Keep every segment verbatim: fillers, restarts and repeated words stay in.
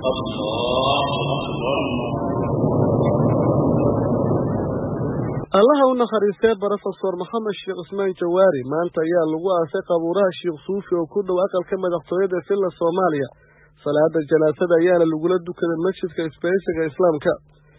الله u naxariistay Professor Maxamed Sheekh Ismaan Jawaari maanta ayaa lagu aasay qabuuraha Sheekh Suufi oo ku dhow aqalka madaxtooyada Villa Soomaaliya. Salaada janaasada ayaa lagula dukaday masjidka Isbaahaysiga Islaamka.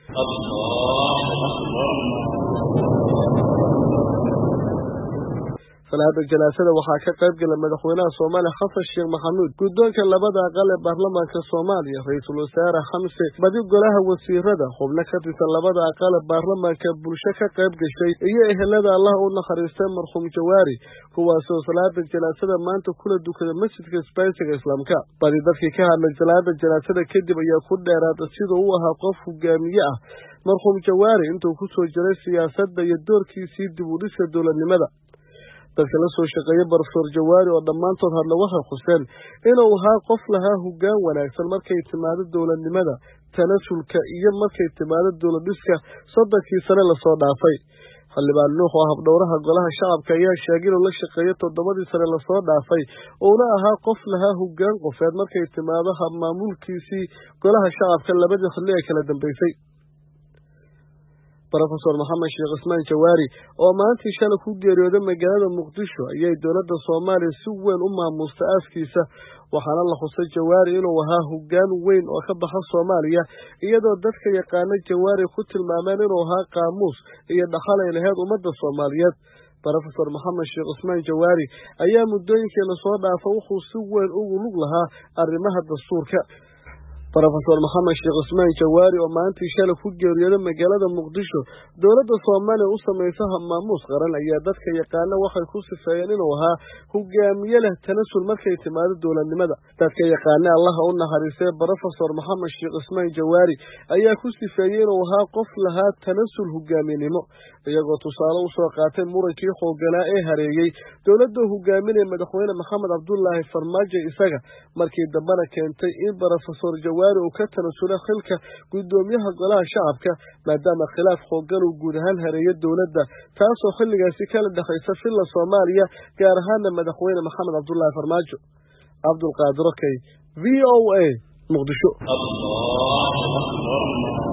salaada janaasada waxaa ka qayb galay madaxweynaha Soomaaliya Xasan Sheekh Maxamuud, guddoonka labada aqal ee baarlamaanka Soomaaliya, ra'iisul wasaare Xamse badi golaha wasiirada, xubno ka tirsan labada aqal ee baarlamaanka, bulsho ka qayb gashay iyo ehelada Allah u naxariistay marxuum Jawaari, kuwaas oo salaada janaasada maanta kula dukaday masjidka Isbaahaysiga Islaamka. Badi dadkii ka hadlay salaada janaasada kadib ayaa ku dheeraaday sida uu ahaa qof hogaamiye ah marxuum Jawaari intuu ku soo jiray siyaasadda iyo doorkiisii dib u dhiska dowladnimada. dadka la soo shaqeeyay Professor Jawaari oo dhamaantood hadla waxay xuseen inuu ahaa qof lahaa hoggaan wanaagsan markay timaado dowladnimada, tanasulka iyo markay timaado dowlad dhiska soddonkii sano la soo dhaafay. xildhibaan Nuux oo habdhowraha golaha shacabka ayaa sheegay inuu la shaqeeyay toddobadii sano la soo dhaafay uuna ahaa qof lahaa hoggaan qofeed markay timaado hab maamulkiisii golaha shacabka labadii xilli ee kala dambeysay. Professor Maxamed Sheekh Ismaan Jawaari oo maanta shalay ku geeriyooday magaalada Muqdisho ayay dowladda Soomaaliya si weyn u maamustay aaskiisa, waxaana la xusay Jawaari inuu ahaa hoggaan weyn oo ka baxa Soomaaliya, iyadoo dadka yaqaana Jawaari ku tilmaameen inuu ahaa qaamuus iyo dhaxal ay lahayd ummadda Soomaaliyeed. Professor Maxamed Sheekh Ismaan Jawaari ayaa muddooyinkii la soo dhaafay wuxuu si weyn ugu lug lahaa arrimaha dastuurka. Professor Maxamed Sheekh Ismaan Jawaari oo maanta shalay ku geeriyooday magaalada Muqdisho, dowladda Soomaaliya u sameysay maamuus qaran ayaa dadka yaqaana waxay ku sifeeyeen inuu ahaa hogaamiye leh tanasul markay timaado dowladnimada. dadka yaqaana Allah u naxariistay Professor Maxamed Sheekh Ismaan Jawaari ayaa ku sifeeyay inuu ahaa qof lahaa tanasul hogaaminimo, iyagoo tusaale u soo qaatay murankii xoogganaa ee hareeyay dowladda hogaaminaya madaxweyne Maxamed Cabdullaahi Farmaajo isaga markii dambana keentay in Professor Jawaari uu ka tanasulay xilka gudoomiyaha golaha shacabka maadaama khilaaf xooggan uu guud ahaan hareeyay dowladda, taasoo xilligaasi kala dhaxaysa Villa Soomaaliya gaar ahaan madaxweyne Maxamed Cabdullaahi Farmaajo. Abdul Qaadir Okey, V O A, Muqdisho.